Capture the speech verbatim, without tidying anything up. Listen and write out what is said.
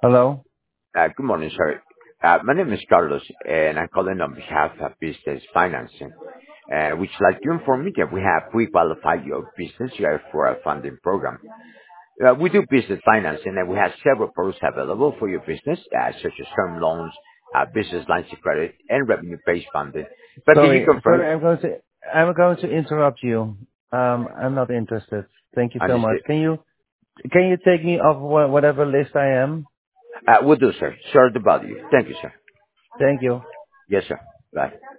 Hello? Uh Good morning, sir. Uh My name is Carlos, and I'm calling on behalf of Business Financing, uh, which like you inform me that we have pre-qualified your business here for a funding program. Uh, We do business financing, and we have several products available for your business, uh such as term loans, uh business lines of credit, and revenue-based funding. But can you Sorry, confirm? sorry, I'm going to, I'm going to interrupt you. Um, I'm not interested. Thank you so much. Understood. Can you, can you take me off wha- whatever list I am? Uh, Will do, sir. Sorry about you. Thank you, sir. Thank you. Yes, sir. Bye.